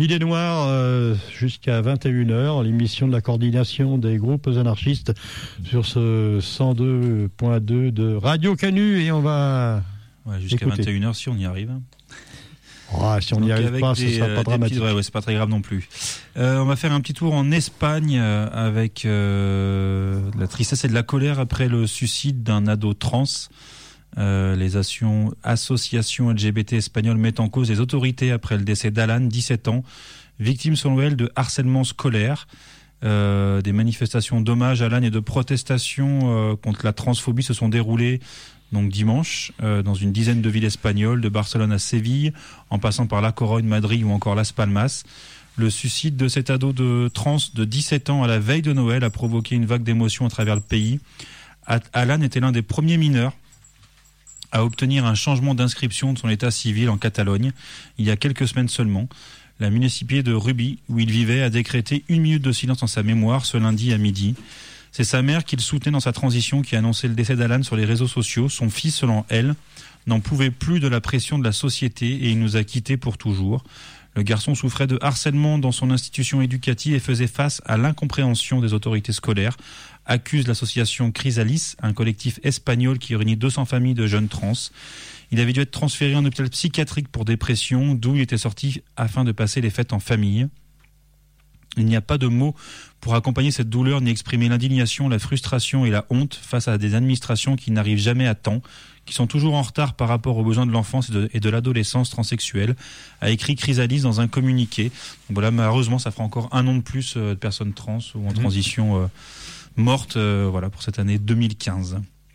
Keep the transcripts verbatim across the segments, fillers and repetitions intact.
Idée Noire euh, jusqu'à vingt et une heures, l'émission de la coordination des groupes anarchistes sur ce cent deux point deux de Radio Canu, et on va ouais, jusqu'à écouter. vingt et une heures si on y arrive. Oh, si on n'y arrive pas, ce ne sera pas dramatique. Petits, ouais, ouais, c'est pas très grave non plus. Euh, on va faire un petit tour en Espagne euh, avec euh, la tristesse et de la colère après le suicide d'un ado trans. Euh, les associations, associations L G B T espagnoles mettent en cause les autorités après le décès d'Alan, dix-sept ans, victime selon elle de harcèlement scolaire. Euh, des manifestations d'hommage à Alan et de protestation euh, contre la transphobie se sont déroulées donc dimanche euh, dans une dizaine de villes espagnoles, de Barcelone à Séville, en passant par La Corogne, Madrid ou encore Las Palmas. Le suicide de cet ado de trans de dix-sept ans à la veille de Noël a provoqué une vague d'émotions à travers le pays. Alan était l'un des premiers mineurs à obtenir un changement d'inscription de son état civil en Catalogne, il y a quelques semaines seulement. La municipalité de Rubí, où il vivait, a décrété une minute de silence en sa mémoire ce lundi à midi. C'est sa mère qu'il soutenait dans sa transition qui a annoncé le décès d'Alan sur les réseaux sociaux. Son fils, selon elle, n'en pouvait plus de la pression de la société et il nous a quittés pour toujours. Le garçon souffrait de harcèlement dans son institution éducative et faisait face à l'incompréhension des autorités scolaires, accuse l'association Chrysalis, un collectif espagnol qui réunit deux cents familles de jeunes trans. Il avait dû être transféré en hôpital psychiatrique pour dépression, d'où il était sorti afin de passer les fêtes en famille. Il n'y a pas de mots pour accompagner cette douleur ni exprimer l'indignation, la frustration et la honte face à des administrations qui n'arrivent jamais à temps, qui sont toujours en retard par rapport aux besoins de l'enfance et de, et de l'adolescence transsexuelle, a écrit Chrysalis dans un communiqué. Donc voilà, malheureusement, ça fera encore un an de plus de personnes trans ou en transition euh, mortes euh, voilà, pour cette année deux mille quinze.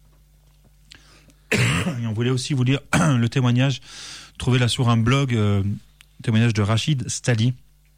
Et on voulait aussi vous lire le témoignage, trouvé là sur un blog, euh, témoignage de Rachid Stali.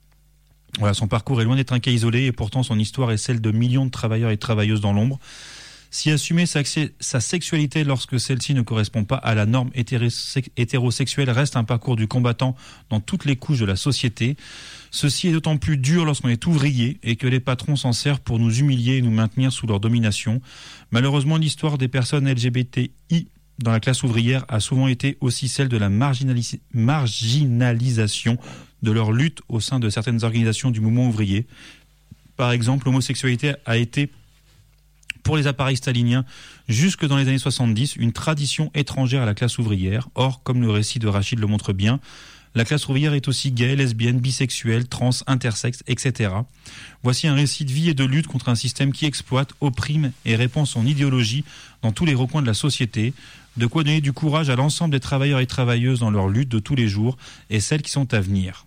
Voilà, son parcours est loin d'être un cas isolé et pourtant son histoire est celle de millions de travailleurs et travailleuses dans l'ombre. Si assumer sa, sa sexualité lorsque celle-ci ne correspond pas à la norme hétérosexuelle reste un parcours du combattant dans toutes les couches de la société, ceci est d'autant plus dur lorsqu'on est ouvrier et que les patrons s'en servent pour nous humilier et nous maintenir sous leur domination. Malheureusement, l'histoire des personnes L G B T I dans la classe ouvrière a souvent été aussi celle de la marginalis- marginalisation de leur lutte au sein de certaines organisations du mouvement ouvrier. Par exemple, l'homosexualité a été, pour les appareils staliniens, jusque dans les années soixante-dix, une tradition étrangère à la classe ouvrière. Or, comme le récit de Rachid le montre bien, la classe ouvrière est aussi gay, lesbienne, bisexuelle, trans, intersexe, et cetera. Voici un récit de vie et de lutte contre un système qui exploite, opprime et répand son idéologie dans tous les recoins de la société. De quoi donner du courage à l'ensemble des travailleurs et travailleuses dans leur lutte de tous les jours et celles qui sont à venir.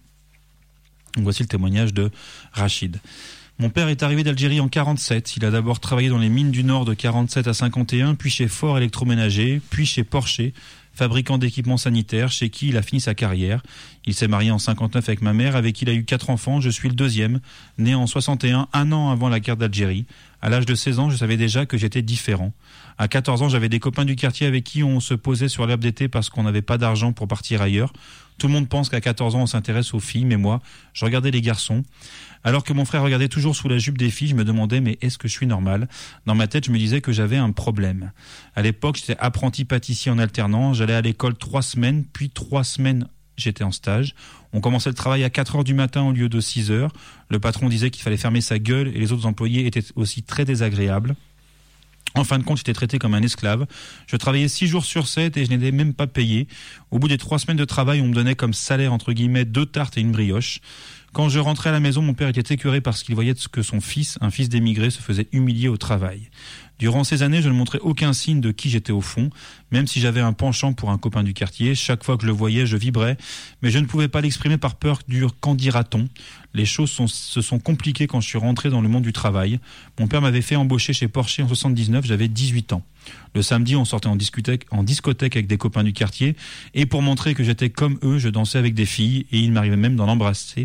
Donc voici le témoignage de Rachid. Mon père est arrivé d'Algérie en quarante-sept. Il a d'abord travaillé dans les mines du Nord de quarante-sept à cinquante et un, puis chez Ford Électroménager, puis chez Porsche, fabricant d'équipements sanitaires, chez qui il a fini sa carrière. Il s'est marié en cinquante-neuf avec ma mère, avec qui il a eu quatre enfants. Je suis le deuxième, né en soixante et un, un an avant la guerre d'Algérie. À l'âge de seize ans, je savais déjà que j'étais différent. À quatorze ans, j'avais des copains du quartier avec qui on se posait sur l'herbe d'été parce qu'on n'avait pas d'argent pour partir ailleurs. Tout le monde pense qu'à quatorze ans, on s'intéresse aux filles, mais moi, je regardais les garçons. Alors que mon frère regardait toujours sous la jupe des filles, je me demandais, mais est-ce que je suis normal ? Dans ma tête, je me disais que j'avais un problème. À l'époque, j'étais apprenti pâtissier en alternance. J'allais à l'école trois semaines, puis trois semaines, j'étais en stage. On commençait le travail à quatre heures du matin au lieu de six heures. Le patron disait qu'il fallait fermer sa gueule et les autres employés étaient aussi très désagréables. En fin de compte, j'étais traité comme un esclave. Je travaillais six jours sur sept et je n'étais même pas payé. Au bout des trois semaines de travail, on me donnait comme salaire, entre guillemets, deux tartes et une brioche. Quand je rentrais à la maison, mon père était écœuré parce qu'il voyait que son fils, un fils d'émigré, se faisait humilier au travail. Durant ces années, je ne montrais aucun signe de qui j'étais au fond, même si j'avais un penchant pour un copain du quartier. Chaque fois que je le voyais, je vibrais, mais je ne pouvais pas l'exprimer par peur du « qu'en dira-t-on ». Les choses sont, se sont compliquées quand je suis rentré dans le monde du travail. Mon père m'avait fait embaucher chez Porsche en soixante-dix-neuf, j'avais dix-huit ans. Le samedi, on sortait en discothèque, en discothèque avec des copains du quartier, et pour montrer que j'étais comme eux, je dansais avec des filles, et il m'arrivait même d'en embrasser.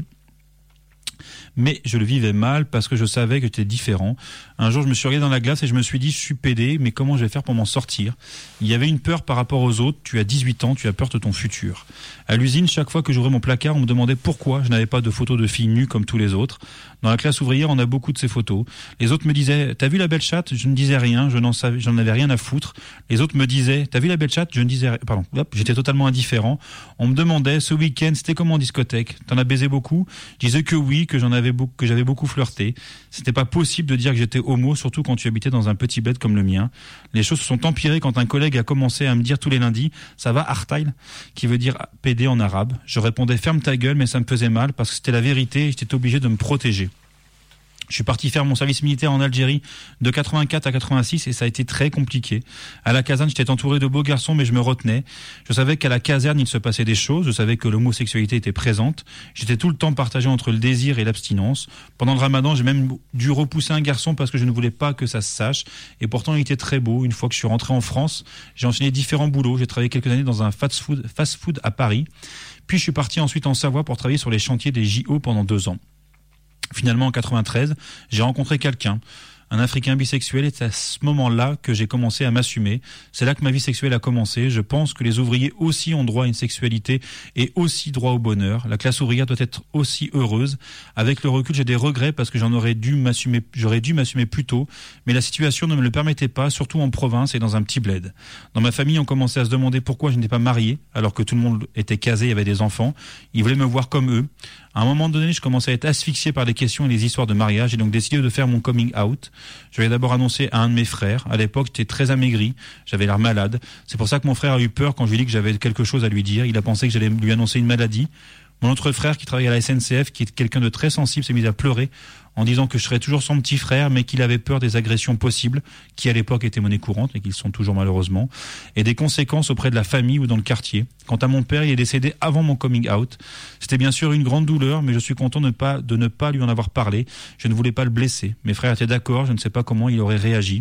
Mais je le vivais mal parce que je savais que j'étais différent. Un jour, je me suis regardé dans la glace et je me suis dit, je suis pédé, mais comment je vais faire pour m'en sortir ? Il y avait une peur par rapport aux autres. Tu as dix-huit ans, tu as peur de ton futur. À l'usine, chaque fois que j'ouvrais mon placard, on me demandait pourquoi je n'avais pas de photos de filles nues comme tous les autres. Dans la classe ouvrière, on a beaucoup de ces photos. Les autres me disaient, t'as vu la belle chatte? Je ne disais rien, je n'en savais, j'en avais rien à foutre. Les autres me disaient, t'as vu la belle chatte? Je ne disais, pardon, hop, j'étais totalement indifférent. On me demandait, ce week-end, c'était comment en discothèque? T'en as baisé beaucoup? Je disais que oui, que j'en avais beaucoup, que j'avais beaucoup flirté. C'était pas possible de dire que j'étais homo, surtout quand tu habitais dans un petit bled comme le mien. Les choses se sont empirées quand un collègue a commencé à me dire tous les lundis, ça va, Artail? Qui veut dire pédé en arabe. Je répondais, ferme ta gueule, mais ça me faisait mal parce que c'était la vérité et j'étais obligé de me protéger. Je suis parti faire mon service militaire en Algérie de quatre-vingt-quatre à quatre-vingt-six et ça a été très compliqué. À la caserne, j'étais entouré de beaux garçons, mais je me retenais. Je savais qu'à la caserne, il se passait des choses. Je savais que l'homosexualité était présente. J'étais tout le temps partagé entre le désir et l'abstinence. Pendant le ramadan, j'ai même dû repousser un garçon parce que je ne voulais pas que ça se sache. Et pourtant, il était très beau. Une fois que je suis rentré en France, j'ai enchaîné différents boulots. J'ai travaillé quelques années dans un fast-food, fast-food à Paris. Puis je suis parti ensuite en Savoie pour travailler sur les chantiers des J O pendant deux ans. Finalement, en quatre-vingt-treize, j'ai rencontré quelqu'un, un Africain bisexuel, et c'est à ce moment-là que j'ai commencé à m'assumer. C'est là que ma vie sexuelle a commencé. Je pense que les ouvriers aussi ont droit à une sexualité et aussi droit au bonheur. La classe ouvrière doit être aussi heureuse. Avec le recul, j'ai des regrets parce que j'en aurais dû m'assumer, j'aurais dû m'assumer plus tôt, mais la situation ne me le permettait pas, surtout en province et dans un petit bled. Dans ma famille, on commençait à se demander pourquoi je n'étais pas marié, alors que tout le monde était casé et avait des enfants. Ils voulaient me voir comme eux. À un moment donné, je commençais à être asphyxié par les questions et les histoires de mariage. J'ai donc décidé de faire mon coming out. Je l'ai d'abord annoncé à un de mes frères. À l'époque, j'étais très amaigri. J'avais l'air malade. C'est pour ça que mon frère a eu peur quand je lui ai dit que j'avais quelque chose à lui dire. Il a pensé que j'allais lui annoncer une maladie. Mon autre frère, qui travaille à la S N C F, qui est quelqu'un de très sensible, s'est mis à pleurer en disant que je serais toujours son petit frère, mais qu'il avait peur des agressions possibles, qui à l'époque étaient monnaie courante, et qu'ils sont toujours malheureusement, et des conséquences auprès de la famille ou dans le quartier. Quant à mon père, il est décédé avant mon coming out. C'était bien sûr une grande douleur, mais je suis content de ne pas, de ne pas lui en avoir parlé. Je ne voulais pas le blesser. Mes frères étaient d'accord, je ne sais pas comment il aurait réagi.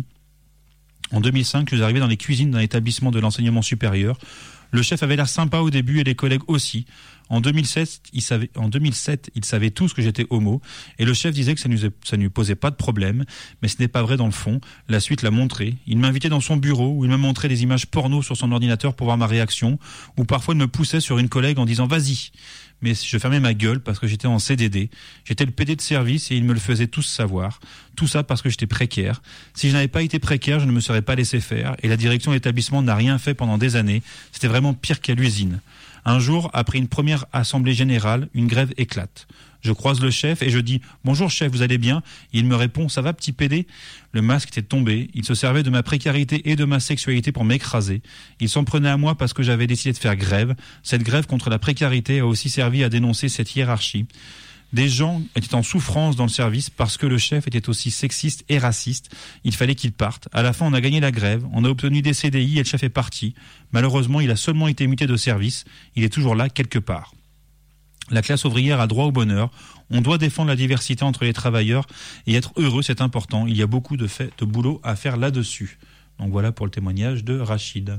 En deux mille cinq, je suis arrivé dans les cuisines d'un établissement de l'enseignement supérieur. Le chef avait l'air sympa au début et les collègues aussi. En deux mille sept, il savait, en deux mille sept, ils savaient tous que j'étais homo et le chef disait que ça ne ça lui posait pas de problème, mais ce n'est pas vrai dans le fond. La suite l'a montré. Il m'invitait dans son bureau où il me montrait des images porno sur son ordinateur pour voir ma réaction, ou parfois il me poussait sur une collègue en disant vas-y. Mais je fermais ma gueule parce que j'étais en C D D. J'étais le P D de service et ils me le faisaient tous savoir. Tout ça parce que j'étais précaire. Si je n'avais pas été précaire, je ne me serais pas laissé faire et la direction de l'établissement n'a rien fait pendant des années. C'était vraiment pire qu'à l'usine. Un jour, après une première assemblée générale, une grève éclate. Je croise le chef et je dis « Bonjour chef, vous allez bien ?» Il me répond « Ça va petit P D ?» Le masque était tombé. Il se servait de ma précarité et de ma sexualité pour m'écraser. Il s'en prenait à moi parce que j'avais décidé de faire grève. Cette grève contre la précarité a aussi servi à dénoncer cette hiérarchie. Des gens étaient en souffrance dans le service parce que le chef était aussi sexiste et raciste. Il fallait qu'il parte. À la fin, on a gagné la grève, on a obtenu des C D I et le chef est parti. Malheureusement, il a seulement été muté de service. Il est toujours là quelque part. La classe ouvrière a droit au bonheur. On doit défendre la diversité entre les travailleurs et être heureux, c'est important. Il y a beaucoup de, fait, de boulot à faire là-dessus. Donc voilà pour le témoignage de Rachid.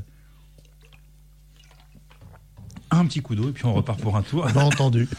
Un petit coup d'eau et puis on repart pour un tour. Bien entendu.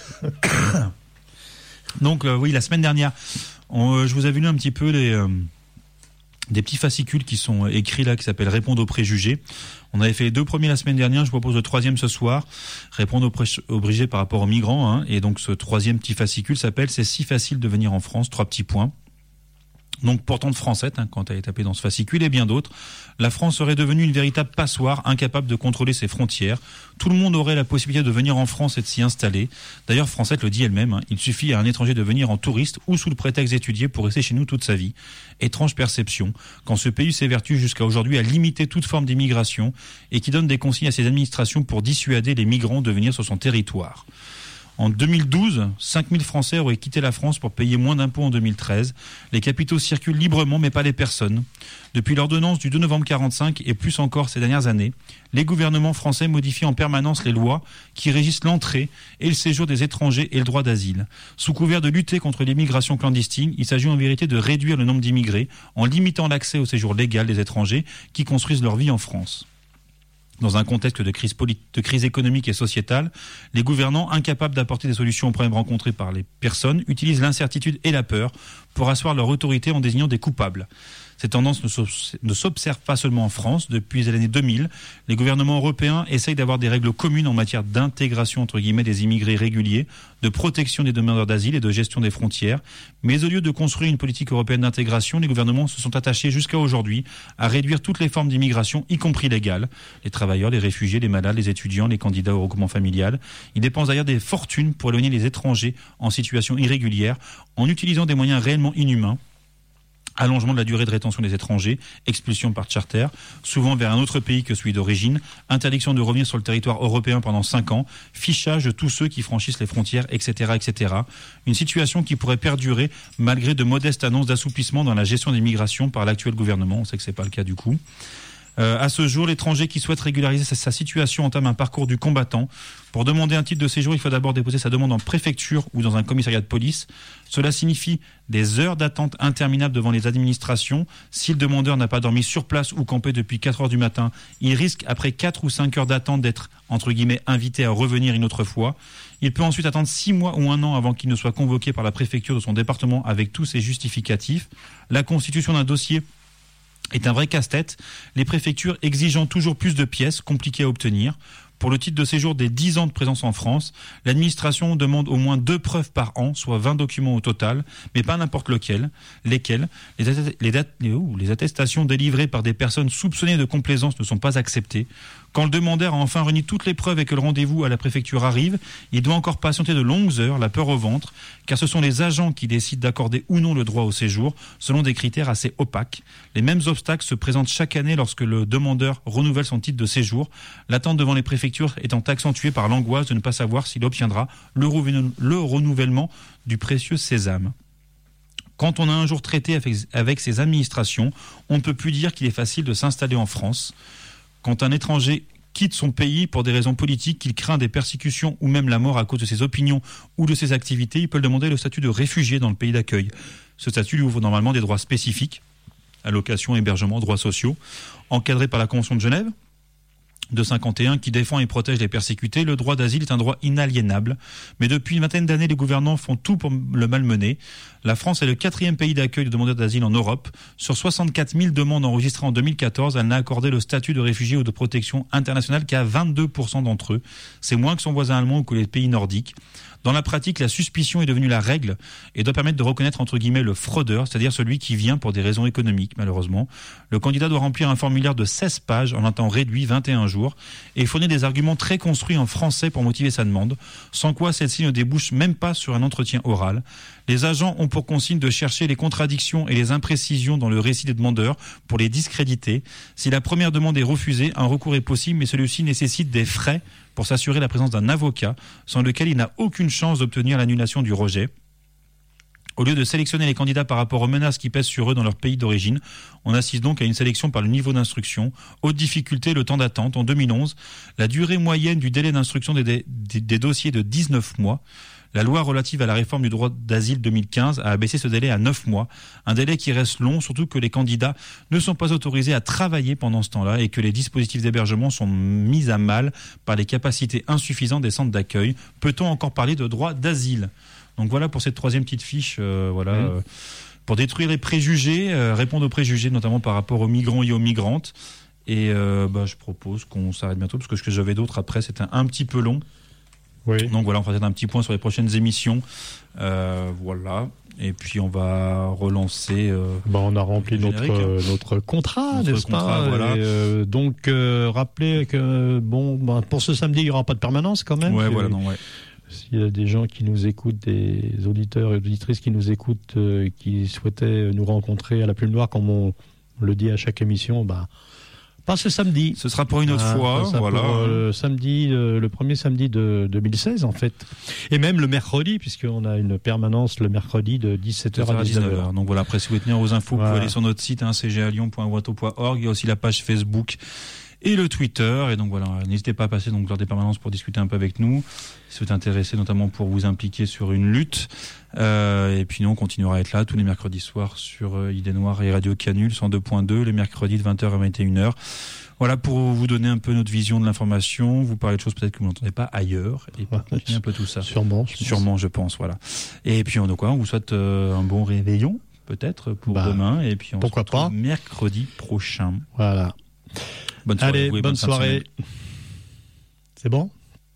Donc euh, oui, la semaine dernière, on, euh, je vous avais lu un petit peu les, euh, des petits fascicules qui sont écrits là, qui s'appellent « Répondre aux préjugés ». On avait fait les deux premiers la semaine dernière, je vous propose le troisième ce soir, « Répondre aux, pré- aux préjugés par rapport aux migrants hein, ». Et donc ce troisième petit fascicule s'appelle « C'est si facile de venir en France », trois petits points. Donc pourtant de française, hein, quand elle est tapée dans ce fascicule et bien d'autres, la France serait devenue une véritable passoire, incapable de contrôler ses frontières. Tout le monde aurait la possibilité de venir en France et de s'y installer. D'ailleurs, Française le dit elle-même, hein, il suffit à un étranger de venir en touriste ou sous le prétexte d'étudier pour rester chez nous toute sa vie. Étrange perception, quand ce pays s'évertue jusqu'à aujourd'hui à limiter toute forme d'immigration et qui donne des consignes à ses administrations pour dissuader les migrants de venir sur son territoire. En deux mille douze, cinq mille Français auraient quitté la France pour payer moins d'impôts en deux mille treize. Les capitaux circulent librement, mais pas les personnes. Depuis l'ordonnance du deux novembre quarante-cinq, et plus encore ces dernières années, les gouvernements français modifient en permanence les lois qui régissent l'entrée et le séjour des étrangers et le droit d'asile. Sous couvert de lutter contre l'immigration clandestine, il s'agit en vérité de réduire le nombre d'immigrés en limitant l'accès au séjour légal des étrangers qui construisent leur vie en France. Dans un contexte de crise, polit- de crise économique et sociétale, les gouvernants, incapables d'apporter des solutions aux problèmes rencontrés par les personnes, utilisent l'incertitude et la peur pour asseoir leur autorité en désignant des coupables. Cette tendance ne s'observe pas seulement en France. Depuis les années deux mille, les gouvernements européens essayent d'avoir des règles communes en matière d'intégration entre guillemets des immigrés réguliers, de protection des demandeurs d'asile et de gestion des frontières. Mais au lieu de construire une politique européenne d'intégration, les gouvernements se sont attachés jusqu'à aujourd'hui à réduire toutes les formes d'immigration, y compris légales. Les travailleurs, les réfugiés, les malades, les étudiants, les candidats au regroupement familial. Ils dépensent d'ailleurs des fortunes pour éloigner les étrangers en situation irrégulière en utilisant des moyens réellement inhumains. Allongement de la durée de rétention des étrangers, expulsion par charter, souvent vers un autre pays que celui d'origine, interdiction de revenir sur le territoire européen pendant cinq ans, fichage de tous ceux qui franchissent les frontières, et cetera, et cetera. Une situation qui pourrait perdurer malgré de modestes annonces d'assouplissement dans la gestion des migrations par l'actuel gouvernement. On sait que c'est pas le cas du coup. Euh, à ce jour, l'étranger qui souhaite régulariser sa, sa situation entame un parcours du combattant. Pour demander un titre de séjour, il faut d'abord déposer sa demande en préfecture ou dans un commissariat de police. Cela signifie des heures d'attente interminables devant les administrations. Si le demandeur n'a pas dormi sur place ou campé depuis quatre heures du matin, il risque, après quatre ou cinq heures d'attente, d'être, entre guillemets, invité à revenir une autre fois. Il peut ensuite attendre six mois ou un an avant qu'il ne soit convoqué par la préfecture de son département avec tous ses justificatifs. La constitution d'un dossier est un vrai casse-tête, les préfectures exigeant toujours plus de pièces compliquées à obtenir. Pour le titre de séjour des dix ans de présence en France, l'administration demande au moins deux preuves par an, soit vingt documents au total, mais pas n'importe lequel, lesquels. Les, att- les, dat- les, oh, les attestations délivrées par des personnes soupçonnées de complaisance ne sont pas acceptées. Quand le demandeur a enfin réuni toutes les preuves et que le rendez-vous à la préfecture arrive, il doit encore patienter de longues heures, la peur au ventre, car ce sont les agents qui décident d'accorder ou non le droit au séjour, selon des critères assez opaques. Les mêmes obstacles se présentent chaque année lorsque le demandeur renouvelle son titre de séjour, l'attente devant les préfectures étant accentuée par l'angoisse de ne pas savoir s'il obtiendra le, renou- le renouvellement du précieux sésame. Quand on a un jour traité avec, avec ces administrations, on ne peut plus dire qu'il est facile de s'installer en France. Quand un étranger quitte son pays pour des raisons politiques, qu'il craint des persécutions ou même la mort à cause de ses opinions ou de ses activités, il peut demander le statut de réfugié dans le pays d'accueil. Ce statut lui ouvre normalement des droits spécifiques, allocations, hébergement, droits sociaux, encadrés par la Convention de Genève de cinquante et un qui défend et protège les persécutés. Le droit d'asile est un droit inaliénable. Mais depuis une vingtaine d'années, les gouvernants font tout pour le malmener. La France est le quatrième pays d'accueil de demandeurs d'asile en Europe. Sur soixante-quatre mille demandes enregistrées en deux mille quatorze, elle n'a accordé le statut de réfugié ou de protection internationale qu'à vingt-deux pour cent d'entre eux. C'est moins que son voisin allemand ou que les pays nordiques. Dans la pratique, la suspicion est devenue la règle et doit permettre de reconnaître entre guillemets le fraudeur, c'est-à-dire celui qui vient pour des raisons économiques, malheureusement. Le candidat doit remplir un formulaire de seize pages en un temps réduit, vingt et un jours, et fournir des arguments très construits en français pour motiver sa demande, sans quoi celle-ci ne débouche même pas sur un entretien oral. Les agents ont pour consigne de chercher les contradictions et les imprécisions dans le récit des demandeurs pour les discréditer. Si la première demande est refusée, un recours est possible, mais celui-ci nécessite des frais pour s'assurer la présence d'un avocat, sans lequel il n'a aucune chance d'obtenir l'annulation du rejet. Au lieu de sélectionner les candidats par rapport aux menaces qui pèsent sur eux dans leur pays d'origine, on assiste donc à une sélection par le niveau d'instruction, haute difficulté, le temps d'attente. En deux mille onze, la durée moyenne du délai d'instruction des, des, des dossiers de dix-neuf mois. La loi relative à la réforme du droit d'asile deux mille quinze a abaissé ce délai à neuf mois. Un délai qui reste long, surtout que les candidats ne sont pas autorisés à travailler pendant ce temps-là et que les dispositifs d'hébergement sont mis à mal par les capacités insuffisantes des centres d'accueil. Peut-on encore parler de droit d'asile ? Donc voilà pour cette troisième petite fiche, euh, voilà, mmh. euh, pour détruire les préjugés, euh, répondre aux préjugés, notamment par rapport aux migrants et aux migrantes. Et euh, bah, je propose qu'on s'arrête bientôt, parce que ce que j'avais d'autre après, c'était un, un petit peu long. Oui. Donc voilà, on fera peut-être un petit point sur les prochaines émissions. Euh, voilà. Et puis on va relancer. Euh, bah, on a rempli notre, euh, notre contrat, notre n'est-ce contrat, pas voilà. Et, euh, donc, euh, rappelez que bon, bah, pour ce samedi, il n'y aura pas de permanence quand même. Ouais, voilà, non, ouais. S'il y a des gens qui nous écoutent, des auditeurs et auditrices qui nous écoutent, euh, qui souhaitaient nous rencontrer à la Plume Noire, comme on le dit à chaque émission, bah, pas ce samedi. Ce sera pour une autre ah, fois. Voilà. Pour, euh, le, samedi, euh, le premier samedi de deux mille seize, en fait. Et même le mercredi, puisqu'on a une permanence le mercredi de dix-sept heures à dix-neuf heures. Donc voilà, après, si vous voulez tenir aux infos, voilà. Vous pouvez aller sur notre site, hein, c g a lyon point watteau point org. Il y a aussi la page Facebook et le Twitter. Et donc voilà, n'hésitez pas à passer donc, lors des permanences pour discuter un peu avec nous, si vous êtes intéressé, notamment pour vous impliquer sur une lutte. Euh, et puis nous, on continuera à être là tous les mercredis soirs sur euh, Idée Noire et Radio Canule cent deux point deux, les mercredis de vingt heures à vingt et une heures. Voilà, pour vous donner un peu notre vision de l'information, vous parler de choses peut-être que vous n'entendez pas ailleurs, et pour continuer un peu tout ça. Sûrement. Je Sûrement, je pense, voilà. Et puis on, quoi, on vous souhaite euh, un bon réveillon. peut-être pour bah, demain. Et puis on pourquoi se retrouve pas mercredi prochain. Voilà. Bonne soirée. Allez, bonne, bonne soirée. C'est bon?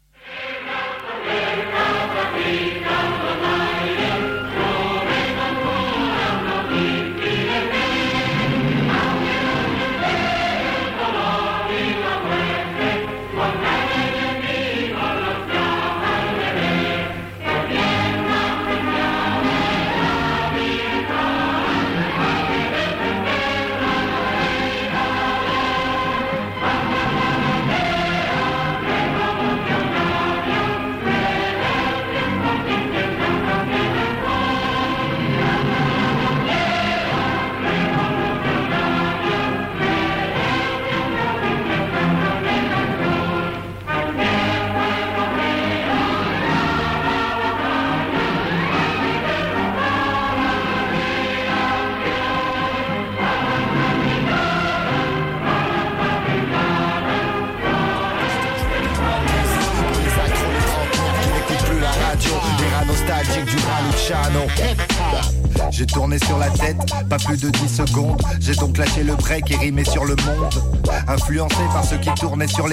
J'ai tourné sur la tête, pas plus de dix secondes. J'ai donc lâché le break et rimé sur le monde. Influencé par ceux qui tournaient sur les